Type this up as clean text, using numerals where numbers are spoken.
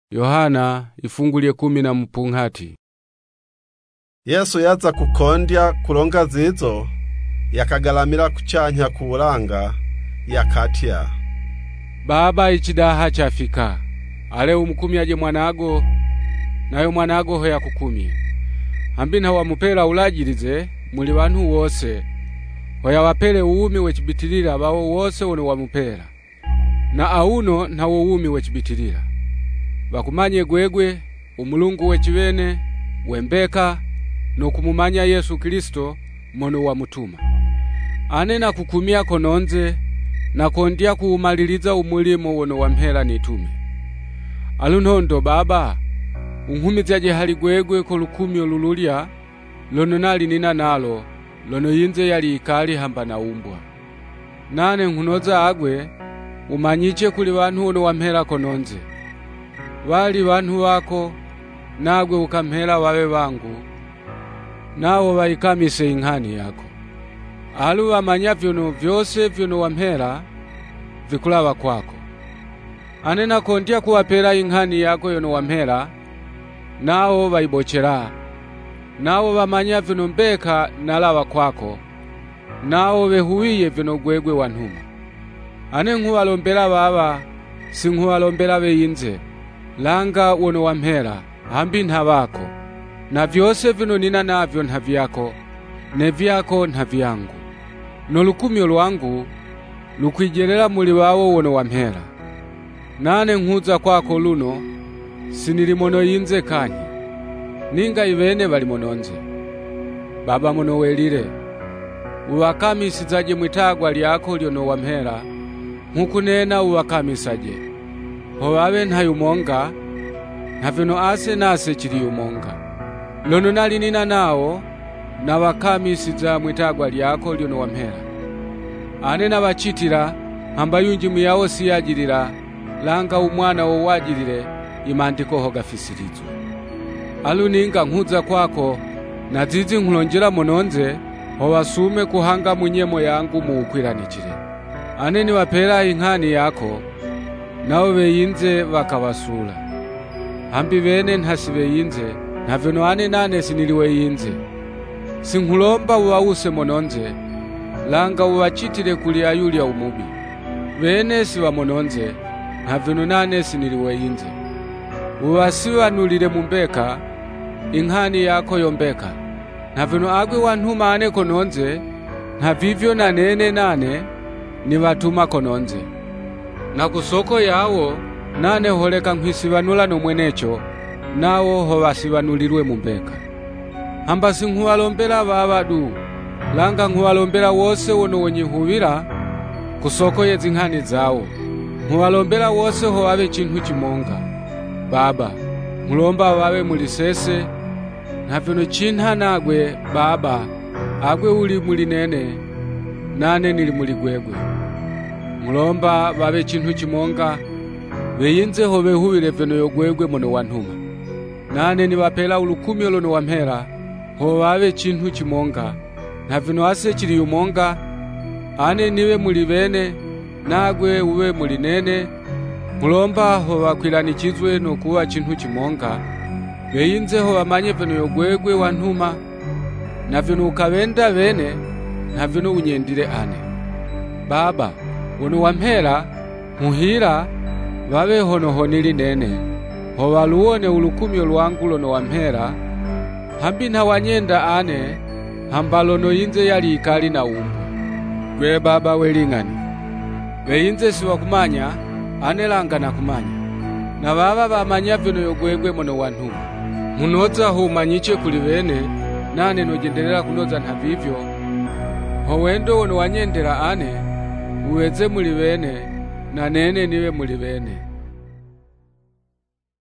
Yohana ifungulie 10. Yesu yaza kukondya kulonga zizo, yakagalamira kuchanya kuulanga, yakatya, Baba, ichidaha chafika. Ale umukumyaje mwanago, nayo mwanago hoya kukumye. Hambi ntawamupela ulajilize muli bantu wose, hoya wapele uumi wechibitilila bawo wose wono wamupela. Na auno ntawo uumi wechibitilila. Bakumanye gwegwe, umulungu wechibene, wembeka, no kumumanya Yesu Kristo mono wamutuma. Ane na kukumia kononze, na kondya kuumaliliza umulimo wono wamhela nitume. Alunhondo Baba, unhumizaje hali gwegwe ko lukumyo lululya, lono nali nina nalo, lono yinze yali ikali hamba na umbwa. Nane nhunoza agwe, umanyiche kuli bantu wono wamhela kononze. Wali bantu wako, nagwe ukamhela wawe wangu, nawo waikamise inghani yako. Alu wamanya vyono vyose vyono wamhela, vikulawa kwako. Anena kondya kuwapela inghani yako yono wamhela, nawo waibochera. Nawo wamanya vyono mbeka nalawa kwako, nawo wehuwiye vyono gwegwe wanhuma. Ane nhuwalombela baba, singhuwalombela weyinze, langa wono wamhela, hambi nthabako. Na vyose vino nina navyo ntavyako, ne vyako ntavyangu. No lukumyo lwangu, lukwijelela muli wawo wono wamhela. Nane nhuza kwako luno, sinili mono yinze kanyi. Ninga ibene bali mononze. Baba mono welile, uwakamisizaje mwitagwa lyako lyono wamhela, nhukunena uwakamisaje. Howawe ntayumonga, ntavino ase nase chili yumonga. Lono nali nina nawo, na wakamisiza mwitagwa lyako lyono wamhela. Ane na wachitila, hamba yunji muyawo siyajilila, langa umwana wo wajilile, imandiko hogafisilizwe. Alu ninga nhuza kwako, na zizi nhulonjela mononze, howasume kuhanga munyemo yangu muukwilanichile. Ane ni wapela inghani yako, nawo weyinze wakawasula. Hambi bene nhasi weyinze, na vino ane nane siniliwe yinze. Singhulomba uwause mononze, langa uwachitile kuli ayulya umubi. Bene siwa mononze, na vino nane siniliwe yinze. Uwasiwanulile mumbeka, inghani yako yombeka. Na vino agwe wanhuma ane kononze, na vivyo na nane, ni watuma kononze. Na kusoko yawo, nane holeka nhwisiwanula no mwenecho, nawo howasiwanulilwe mumbeka. Hamba singhuwalombela babadu, langa nghuwalombela wose wono wenyihuwila, kusoko ye zinghani zawo. Nghuwalombela wose howawe chintu chimonga. Baba, ngulomba wawe mulisese, na vino chinha nagwe, Baba, agwe uli mulinene, nane nili muligwegwe. Ngulomba wawe chintu chimonga, weyinze howehuwile vino yogwegwe mono wanhuma. Nane ni wapela ulukumyo lono wamhela, howawe chintu chimonga, na vino ase chili yumonga, ane niwe muli bene, nagwe uwe muli nene. Ngulomba howakwilanikizwe no kuwa chintu chimonga, weyinze howamanye vino yogwegwe wanhuma, na vino ukawenda bene, na vino unyendile ane. Baba, wono wamhela, muhila, wawe honoho nili nene, howaluone ulukumyo lwangu lono wamhela, hambi ntawanyenda ane, hamba lono yinze yali ikali na umbwa. Gwe Baba weling'ani, weyinze siwa kumanya, ane langa na kumanya. Na baba bamanya vino yogwegwe mono wanhuma. Munoza humanyiche kuli bene, nane nojendelela kunoza ntavivyo. Howendo wono wanyendela ane, uweze muli bene, na nene niwe muli bene.